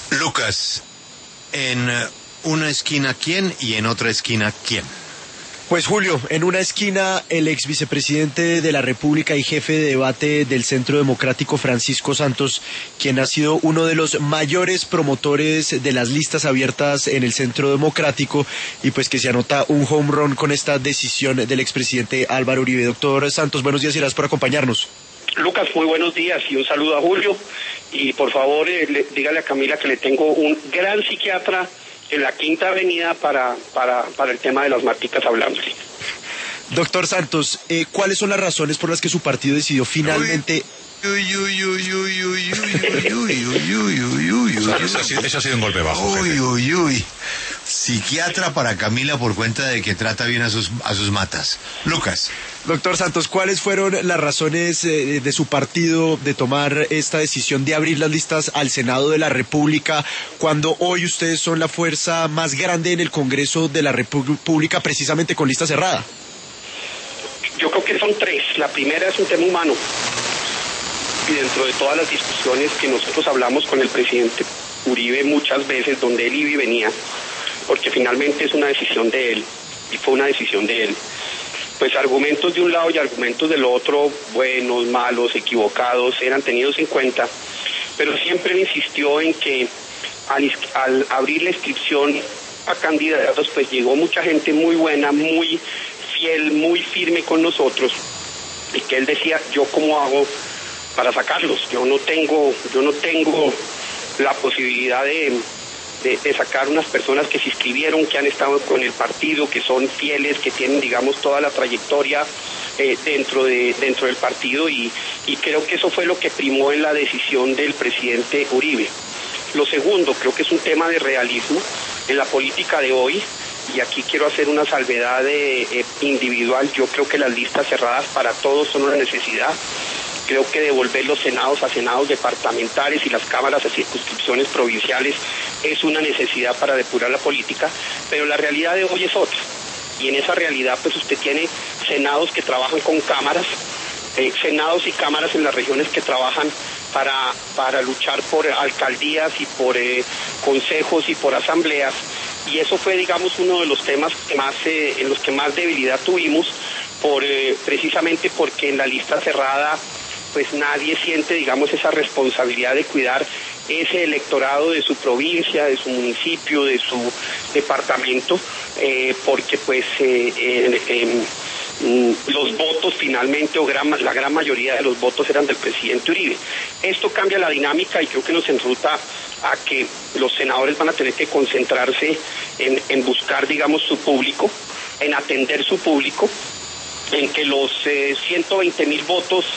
Lucas, en una esquina ¿quién y en otra esquina quién? Pues Julio, en una esquina el ex vicepresidente de la República y jefe de debate del Centro Democrático Francisco Santos, quien ha sido uno de los mayores promotores de las listas abiertas en el Centro Democrático y pues que se anota un home run con esta decisión del expresidente Álvaro Uribe. Doctor Santos, buenos días y gracias por acompañarnos. Lucas, muy buenos días y un saludo a Julio y por favor dígale a Camila que le tengo un gran psiquiatra en la Quinta Avenida para el tema de las maticas hablándole. Doctor Santos, ¿cuáles son las razones por las que su partido decidió finalmente... Eso ha sido un golpe bajo. Psiquiatra para Camila por cuenta de que trata bien a sus matas. Lucas. Doctor Santos, ¿cuáles fueron las razones de su partido de tomar esta decisión de abrir las listas al Senado de la República cuando hoy ustedes son la fuerza más grande en el Congreso de la República precisamente con lista cerrada? Yo creo que son tres. La primera es un tema humano. Y dentro de todas las discusiones que nosotros hablamos con el presidente Uribe muchas veces, donde él iba y venía, porque finalmente es una decisión de él, y fue una decisión de él, pues argumentos de un lado y argumentos del otro, buenos, malos, equivocados, eran tenidos en cuenta, pero siempre él insistió en que al abrir la inscripción a candidatos, pues llegó mucha gente muy buena, muy fiel, muy firme con nosotros, y que él decía, ¿yo cómo hago para sacarlos? Yo no tengo la posibilidad de sacar unas personas que se inscribieron, que han estado con el partido, que son fieles, que tienen, digamos, toda la trayectoria dentro del partido y creo que eso fue lo que primó en la decisión del presidente Uribe. Lo segundo, creo que es un tema de realismo en la política de hoy, y aquí quiero hacer una salvedad individual. Yo creo que las listas cerradas para todos son una necesidad. Creo que devolver los senados a senados departamentales y las cámaras a circunscripciones provinciales es una necesidad para depurar la política, pero la realidad de hoy es otra. Y en esa realidad pues usted tiene senados que trabajan con cámaras, senados y cámaras en las regiones que trabajan para luchar por alcaldías y por consejos y por asambleas, y eso fue, digamos, uno de los temas en los que más debilidad tuvimos, precisamente porque en la lista cerrada pues nadie siente, digamos, esa responsabilidad de cuidar ese electorado de su provincia, de su municipio, de su departamento, porque pues los votos finalmente, la gran mayoría de los votos eran del presidente Uribe. Esto cambia la dinámica y creo que nos enruta a que los senadores van a tener que concentrarse en buscar, digamos, su público, en atender su público, en que los 120,000 votos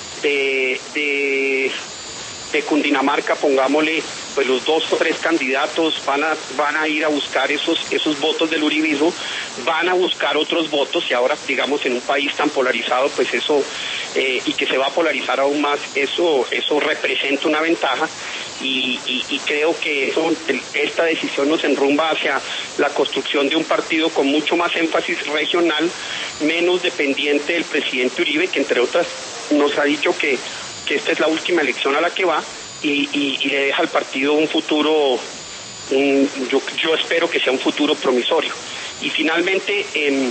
de Cundinamarca, pongámosle, pues los 2 o 3 candidatos van a ir a buscar esos votos del uribismo, van a buscar otros votos, y ahora, digamos, en un país tan polarizado, pues eso, y que se va a polarizar aún más, eso representa una ventaja, y creo que esta decisión nos enrumba hacia la construcción de un partido con mucho más énfasis regional, menos dependiente del presidente Uribe, que entre otras nos ha dicho que esta es la última elección a la que va y le deja al partido un futuro, yo espero que sea un futuro promisorio. Y finalmente,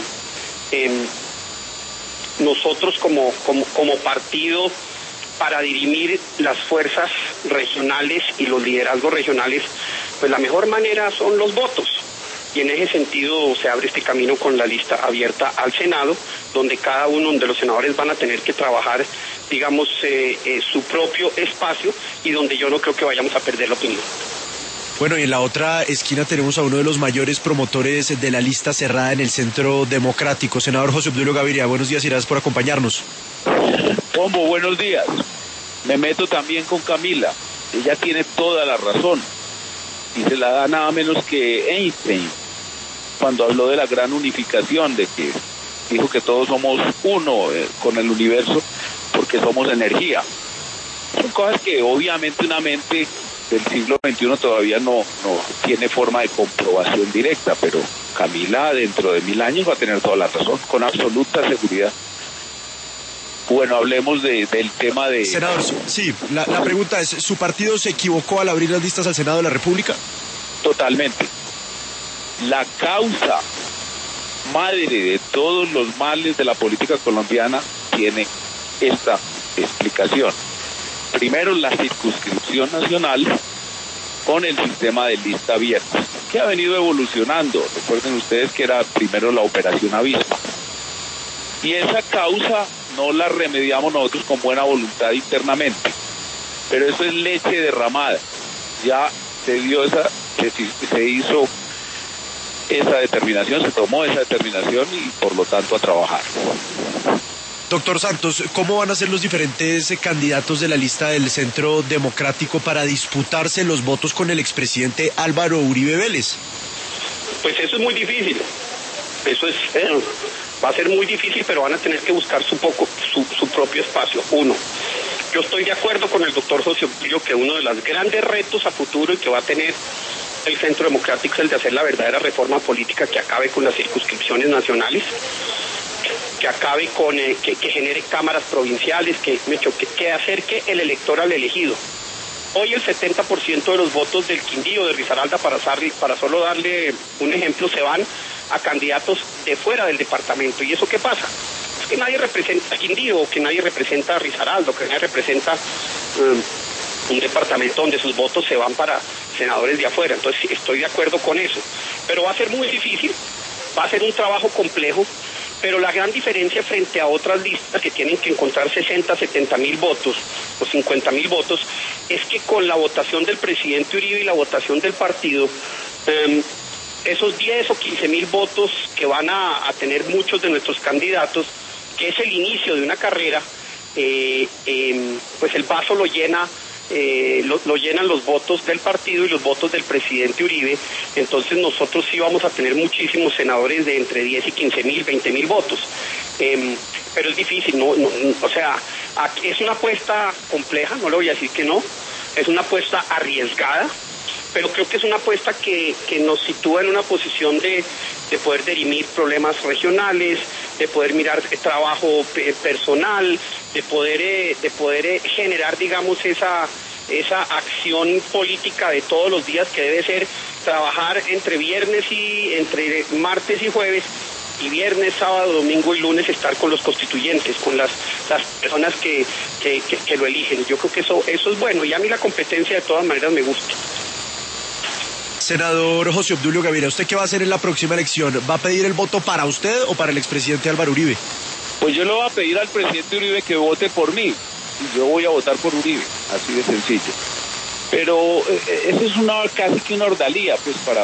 nosotros como partido, para dirimir las fuerzas regionales y los liderazgos regionales, pues la mejor manera son los votos. Y en ese sentido se abre este camino con la lista abierta al Senado, donde cada uno de los senadores van a tener que trabajar, digamos, su propio espacio, y donde yo no creo que vayamos a perder la opinión. Bueno, y en la otra esquina tenemos a uno de los mayores promotores de la lista cerrada en el Centro Democrático, senador José Obdulio Gaviria. Buenos días y gracias por acompañarnos. Pombo, buenos días. Me meto también con Camila. Ella tiene toda la razón. Y se la da nada menos que Einstein, cuando habló de la gran unificación, de que dijo que todos somos uno con el universo, porque somos energía. Son cosas que obviamente una mente del siglo XXI todavía no tiene forma de comprobación directa, pero Camila dentro de 1000 años va a tener toda la razón, con absoluta seguridad. Bueno, hablemos del tema de... Senador, sí, la pregunta es, ¿su partido se equivocó al abrir las listas al Senado de la República? Totalmente. La causa madre de todos los males de la política colombiana tiene esta explicación. Primero, la circunscripción nacional con el sistema de lista abierta, que ha venido evolucionando. Recuerden ustedes que era primero la operación Avispa. Y esa causa no la remediamos nosotros con buena voluntad internamente. Pero eso es leche derramada. Ya se hizo esa determinación, se tomó esa determinación y por lo tanto a trabajar. Doctor Santos, ¿cómo van a ser los diferentes candidatos de la lista del Centro Democrático para disputarse los votos con el expresidente Álvaro Uribe Vélez? Pues eso es muy difícil. Va a ser muy difícil, pero van a tener que buscar su propio espacio. Uno, yo estoy de acuerdo con el doctor José Obdulio que uno de los grandes retos a futuro y que va a tener el Centro Democrático es el de hacer la verdadera reforma política que acabe con las circunscripciones nacionales, que acabe con, que genere cámaras provinciales, que acerque el elector al elegido. Hoy el 70% de los votos del Quindío, de Risaralda, para solo darle un ejemplo, se van a candidatos de fuera del departamento. ¿Y eso qué pasa? Es que nadie representa a Quindío, que nadie representa a Risaralda, que nadie representa un departamento donde sus votos se van para senadores de afuera. Entonces estoy de acuerdo con eso. Pero va a ser muy difícil, va a ser un trabajo complejo, pero la gran diferencia frente a otras listas que tienen que encontrar 60, 70 mil votos o 50 mil votos, es que con la votación del presidente Uribe y la votación del partido, esos 10 o 15 mil votos que van a tener muchos de nuestros candidatos, que es el inicio de una carrera, pues el vaso lo llenan los votos del partido y los votos del presidente Uribe. Entonces nosotros sí vamos a tener muchísimos senadores de entre 10 y 15 mil, 20 mil votos. Pero es difícil, o sea, es una apuesta compleja, no le voy a decir que no, es una apuesta arriesgada, pero creo que es una apuesta que nos sitúa en una posición de poder dirimir problemas regionales, de poder mirar trabajo personal, de poder generar, digamos, esa acción política de todos los días, que debe ser trabajar entre martes y jueves, y viernes, sábado, domingo y lunes estar con los constituyentes, con las personas que lo eligen. Yo creo que eso es bueno, y a mí la competencia de todas maneras me gusta. Senador José Obdulio Gaviria, ¿usted qué va a hacer en la próxima elección? ¿Va a pedir el voto para usted o para el expresidente Álvaro Uribe? Pues yo le voy a pedir al presidente Uribe que vote por mí, y yo voy a votar por Uribe, así de sencillo. Pero eso es casi que una ordalía, pues, para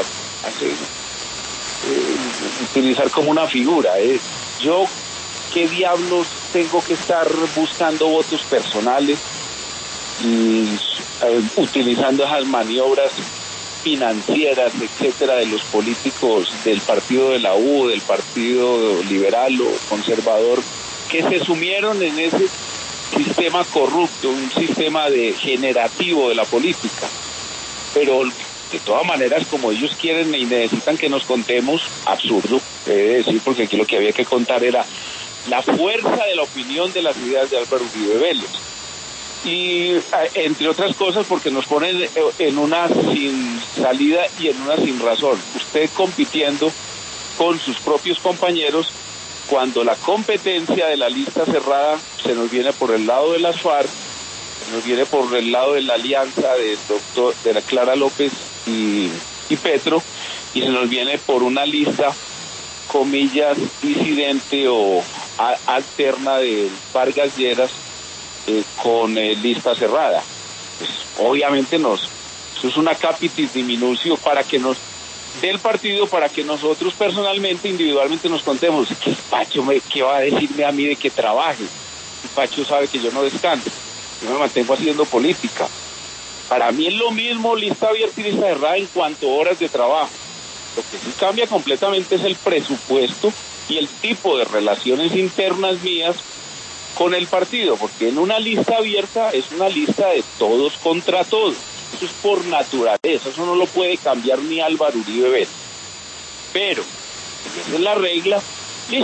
utilizar como una figura. Yo, ¿qué diablos tengo que estar buscando votos personales y utilizando esas maniobras financieras, etcétera, de los políticos del partido de la U, del partido liberal o conservador, que se sumieron en ese sistema corrupto, un sistema generativo de la política? Pero de todas maneras, como ellos quieren y necesitan que nos contemos, absurdo, debe decir, porque aquí lo que había que contar era la fuerza de la opinión de las ideas de Álvaro Uribe Vélez. Y entre otras cosas porque nos ponen en una sin salida y en una sin razón. Usted compitiendo con sus propios compañeros, cuando la competencia de la lista cerrada se nos viene por el lado de las FARC, se nos viene por el lado de la alianza de la Clara López y Petro, y se nos viene por una lista, comillas, disidente o alterna de Vargas Lleras, con lista cerrada. Pues obviamente eso es una capitis diminutio para que nos del partido, para que nosotros personalmente, individualmente nos contemos. ¿Qué va a decirme a mí de que trabaje? Pacho sabe que yo no descanso, yo me mantengo haciendo política. Para mí es lo mismo lista abierta y lista cerrada en cuanto a horas de trabajo. Lo que sí cambia completamente es el presupuesto y el tipo de relaciones internas mías con el partido, porque en una lista abierta es una lista de todos contra todos. Eso es por naturaleza, eso no lo puede cambiar ni Álvaro Uribe Vélez. Pero, si esa es la regla, listo,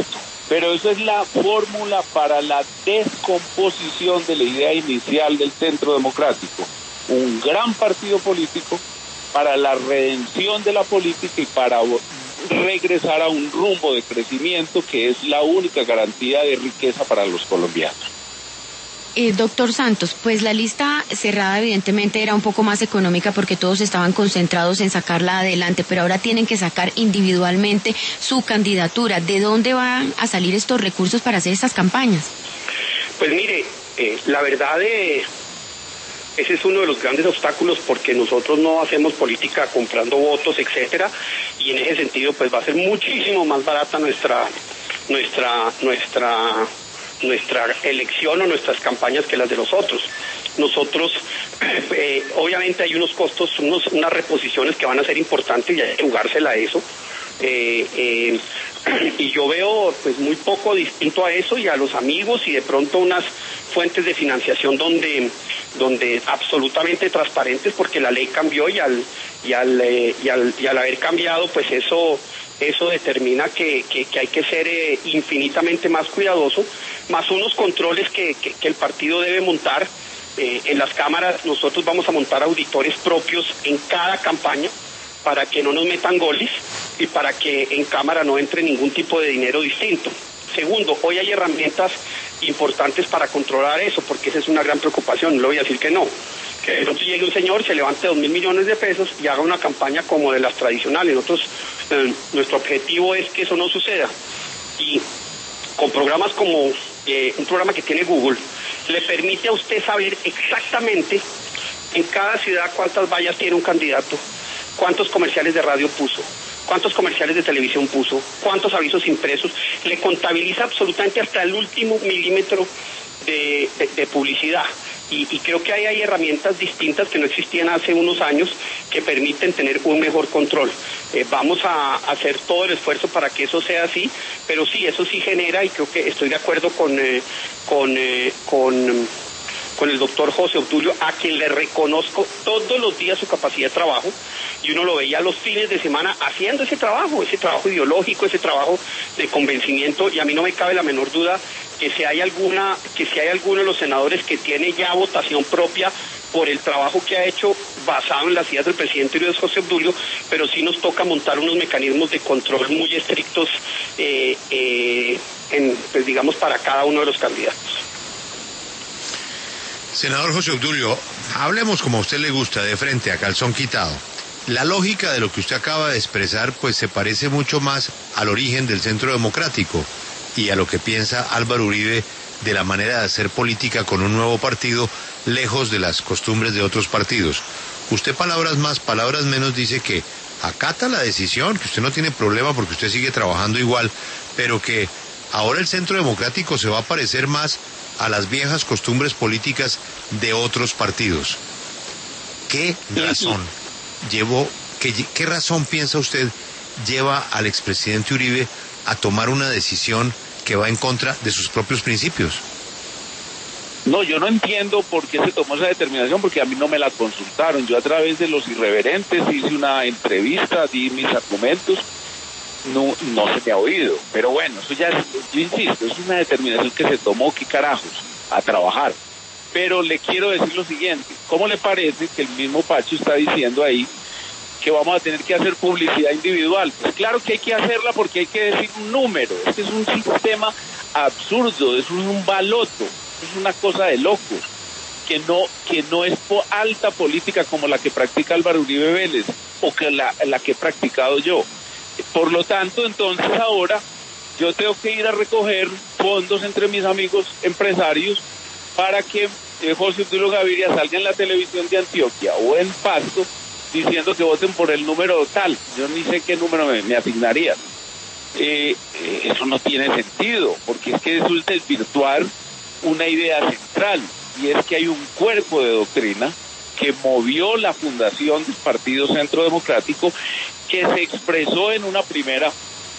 Pero eso es la fórmula para la descomposición de la idea inicial del Centro Democrático. Un gran partido político para la redención de la política y para regresar a un rumbo de crecimiento que es la única garantía de riqueza para los colombianos. Doctor Santos, pues la lista cerrada evidentemente era un poco más económica porque todos estaban concentrados en sacarla adelante, pero ahora tienen que sacar individualmente su candidatura. ¿De dónde van a salir estos recursos para hacer estas campañas? Pues mire, la verdad ese es uno de los grandes obstáculos porque nosotros no hacemos política comprando votos, etcétera, y en ese sentido pues va a ser muchísimo más barata nuestra elección o nuestras campañas que las de los otros. Nosotros, obviamente hay unos costos, unas reposiciones que van a ser importantes y hay que jugársela a eso. Y yo veo pues muy poco distinto a eso y a los amigos y de pronto unas fuentes de financiación donde absolutamente transparentes porque la ley cambió y al haber cambiado pues eso determina que hay que ser infinitamente más cuidadoso, más unos controles que el partido debe montar. En las cámaras nosotros vamos a montar auditores propios en cada campaña para que no nos metan goles y para que en cámara no entre ningún tipo de dinero distinto. Segundo, hoy hay herramientas importantes para controlar eso, porque esa es una gran preocupación, no le voy a decir que no. Que de pronto llegue un señor, se levante 2.000 millones de pesos y haga una campaña como de las tradicionales. Nosotros, nuestro objetivo es que eso no suceda. Y con programas como un programa que tiene Google, le permite a usted saber exactamente en cada ciudad cuántas vallas tiene un candidato, cuántos comerciales de radio puso, cuántos comerciales de televisión puso, cuántos avisos impresos, le contabiliza absolutamente hasta el último milímetro de publicidad. Y creo que hay herramientas distintas que no existían hace unos años que permiten tener un mejor control. Vamos a hacer todo el esfuerzo para que eso sea así, pero sí, eso sí genera, y creo que estoy de acuerdo con el doctor José Obdulio, a quien le reconozco todos los días su capacidad de trabajo, y uno lo veía los fines de semana haciendo ese trabajo ideológico, ese trabajo de convencimiento, y a mí no me cabe la menor duda que si hay alguno de los senadores que tiene ya votación propia por el trabajo que ha hecho basado en las ideas del presidente Uribe José Obdulio, pero sí nos toca montar unos mecanismos de control muy estrictos, pues digamos, para cada uno de los candidatos. Senador José Obdulio, hablemos como a usted le gusta, de frente, a calzón quitado. La lógica de lo que usted acaba de expresar pues se parece mucho más al origen del Centro Democrático y a lo que piensa Álvaro Uribe de la manera de hacer política con un nuevo partido lejos de las costumbres de otros partidos. Usted, palabras más, palabras menos, dice que acata la decisión, que usted no tiene problema porque usted sigue trabajando igual, pero que ahora el Centro Democrático se va a parecer más a las viejas costumbres políticas de otros partidos. ¿Qué razón piensa usted lleva al expresidente Uribe a tomar una decisión que va en contra de sus propios principios? No, yo no entiendo por qué se tomó esa determinación, porque a mí no me la consultaron. Yo a través de los irreverentes hice una entrevista, di mis argumentos, no se me ha oído. Pero bueno, eso ya, yo insisto, es una determinación que se tomó, qué carajos, a trabajar. Pero le quiero decir lo siguiente, ¿cómo le parece que el mismo Pacho está diciendo ahí que vamos a tener que hacer publicidad individual? Pues claro que hay que hacerla porque hay que decir un número. Este es un sistema absurdo, es un baloto, es una cosa de locos, que no es alta política como la que practica Álvaro Uribe Vélez o que la que he practicado yo. Por lo tanto, entonces ahora yo tengo que ir a recoger fondos entre mis amigos empresarios para que José Obdulio Gaviria salga en la televisión de Antioquia o en Pasto diciendo que voten por el número tal. Yo ni sé qué número me asignarían. Eso no tiene sentido, porque es que eso es desvirtuar una idea central, y es que hay un cuerpo de doctrina que movió la fundación del Partido Centro Democrático, que se expresó en una primera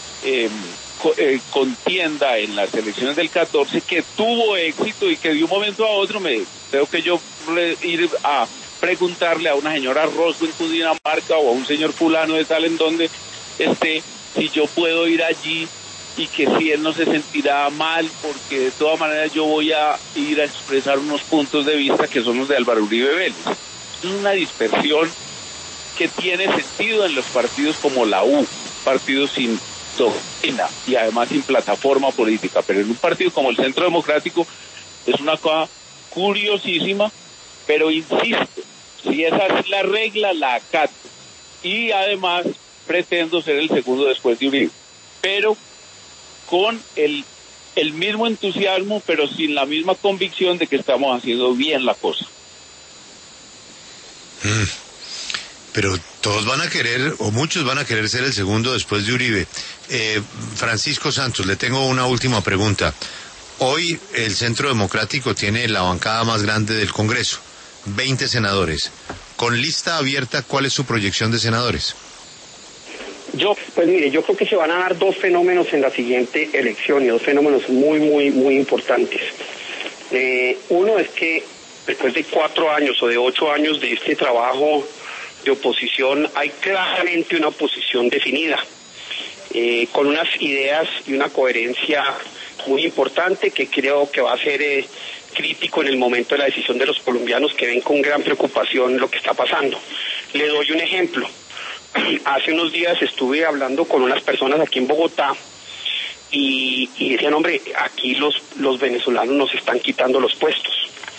contienda en las elecciones del 14, que tuvo éxito y que de un momento a otro tengo que yo ir a preguntarle a una señora Rosco en Cundinamarca o a un señor fulano de tal en donde si yo puedo ir allí y que si él no se sentirá mal, porque de todas maneras yo voy a ir a expresar unos puntos de vista que son los de Álvaro Uribe Vélez. Es una dispersión que tiene sentido en los partidos como la U, partidos sin doctrina y además sin plataforma política, pero en un partido como el Centro Democrático es una cosa curiosísima, pero insisto, si esa es la regla, la acato, y además pretendo ser el segundo después de Uribe, pero con el mismo entusiasmo, pero sin la misma convicción de que estamos haciendo bien la cosa. Pero todos van a querer, o muchos van a querer ser el segundo después de Uribe. Francisco Santos, le tengo una última pregunta. Hoy el Centro Democrático tiene la bancada más grande del Congreso, 20 senadores. Con lista abierta, ¿cuál es su proyección de senadores? Pues mire, yo creo que se van a dar dos fenómenos en la siguiente elección, y dos fenómenos muy importantes. Uno es que después de 4 años o de 8 años de este trabajo de oposición, hay claramente una oposición definida, con unas ideas y una coherencia muy importante que creo que va a ser crítico en el momento de la decisión de los colombianos, que ven con gran preocupación lo que está pasando. Le doy un ejemplo. Hace unos días estuve hablando con unas personas aquí en Bogotá y decían, hombre, aquí los venezolanos nos están quitando los puestos.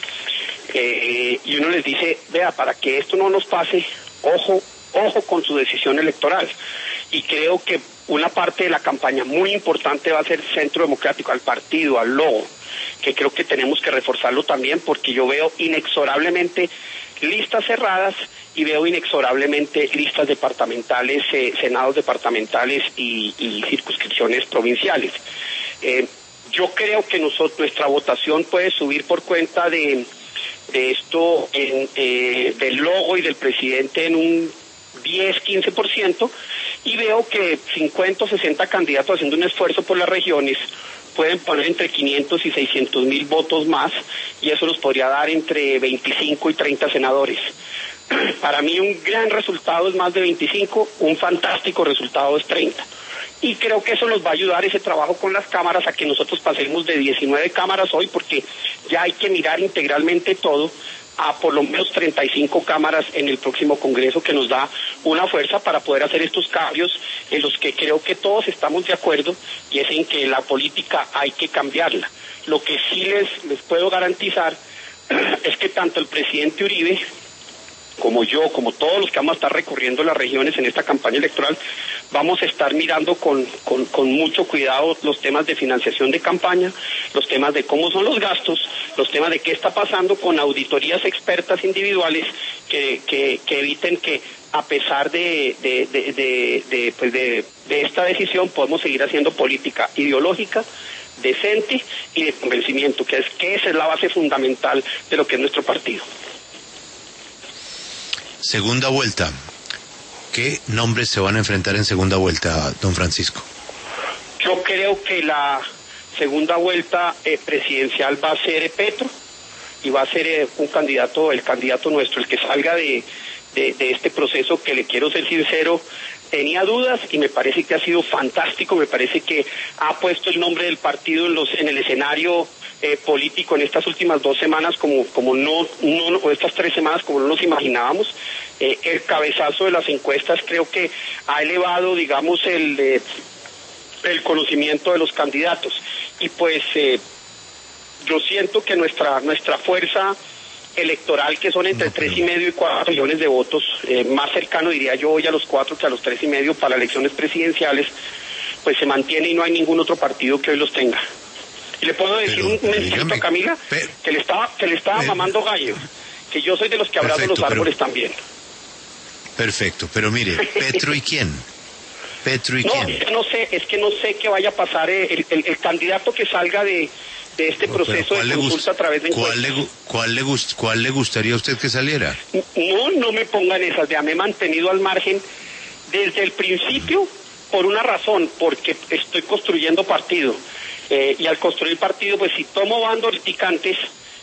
Y uno les dice, vea, para que esto no nos pase, ojo con su decisión electoral. Y creo que una parte de la campaña muy importante va a ser Centro Democrático, al partido, al logo, que creo que tenemos que reforzarlo también, porque yo veo inexorablemente listas cerradas y veo inexorablemente listas departamentales, senados departamentales y circunscripciones provinciales. Yo creo que nuestra votación puede subir por cuenta de esto, del logo y del presidente, en un 10-15%, y veo que 50 o 60 candidatos haciendo un esfuerzo por las regiones pueden poner entre 500 y 600 mil votos más, y eso nos podría dar entre 25 y 30 senadores. Para mí un gran resultado es más de 25, un fantástico resultado es 30. Y creo que eso nos va a ayudar, ese trabajo con las cámaras, a que nosotros pasemos de 19 cámaras hoy, porque ya hay que mirar integralmente todo, a por lo menos 35 cámaras en el próximo Congreso, que nos da una fuerza para poder hacer estos cambios en los que creo que todos estamos de acuerdo, y es en que la política hay que cambiarla. Lo que sí les puedo garantizar es que tanto el presidente Uribe como yo, como todos los que vamos a estar recorriendo las regiones en esta campaña electoral, vamos a estar mirando con mucho cuidado los temas de financiación de campaña, los temas de cómo son los gastos, los temas de qué está pasando, con auditorías expertas individuales que eviten que, a pesar de esta decisión, podemos seguir haciendo política ideológica, decente y de convencimiento, que esa es la base fundamental de lo que es nuestro partido. Segunda vuelta. ¿Qué nombres se van a enfrentar en segunda vuelta, don Francisco? Yo creo que la segunda vuelta presidencial va a ser Petro, y va a ser el candidato nuestro, el que salga de este proceso, que, le quiero ser sincero, tenía dudas y me parece que ha sido fantástico. Me parece que ha puesto el nombre del partido en el escenario político en estas últimas 2 semanas como no, o estas 3 semanas como no nos imaginábamos. El cabezazo de las encuestas creo que ha elevado, digamos, el conocimiento de los candidatos, y pues yo siento que nuestra fuerza electoral, que son entre 3,5 y 4 millones de votos, más cercano, diría yo, hoy a los 4 que a los 3,5 para elecciones presidenciales, pues se mantiene, y no hay ningún otro partido que hoy los tenga. Y le puedo decir un mensajito a Camila, que le estaba mamando gallo, que yo soy de los que abrazo los árboles también. Perfecto, pero mire, ¿Petro y quién? ¿Petro y quién? Es que no sé qué vaya a pasar. El candidato que salga de este proceso de consulta a través de encuestas. ¿Cuál le gustaría a usted que saliera? No me pongan esas. Me he mantenido al margen desde el principio por una razón, porque estoy construyendo partido. Y al construir partido, pues si tomo bandos picantes,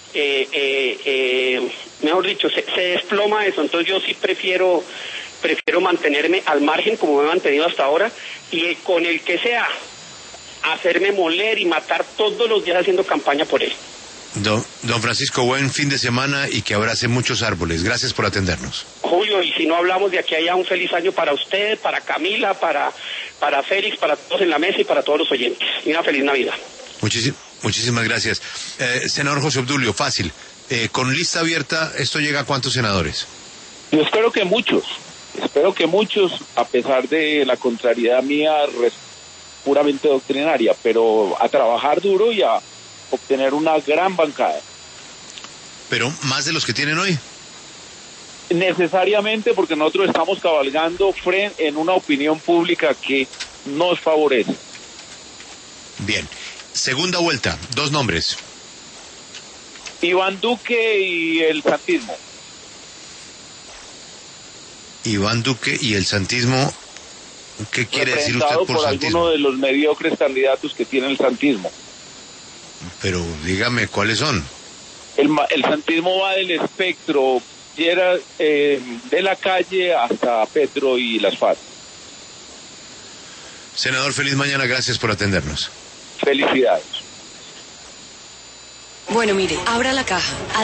mejor dicho, se desploma eso. Entonces yo sí prefiero mantenerme al margen, como me he mantenido hasta ahora, y con el que sea hacerme moler y matar todos los días haciendo campaña por él. Don Francisco, buen fin de semana y que abrace muchos árboles. Gracias por atendernos. Julio, y si no hablamos de aquí a allá, un feliz año para usted, para Camila, para Félix, para todos en la mesa y para todos los oyentes. Y una feliz Navidad. Muchísimas gracias. Senador José Obdulio, fácil. Con lista abierta, ¿esto llega a cuántos senadores? Yo espero que muchos, a pesar de la contrariedad mía puramente doctrinaria, pero a trabajar duro y a obtener una gran bancada. ¿Pero más de los que tienen hoy? Necesariamente, porque nosotros estamos cabalgando en una opinión pública que nos favorece. Bien. Segunda vuelta, 2 nombres. Iván Duque y el santismo. Iván Duque y el santismo, ¿qué quiere decir usted por santismo? santismo? Alguno de los mediocres candidatos que tiene el santismo. Pero dígame, ¿cuáles son? El santismo va del espectro, de la calle hasta Petro y las FARC. Senador, feliz mañana, gracias por atendernos. Felicidades. Bueno, mire, abra la caja.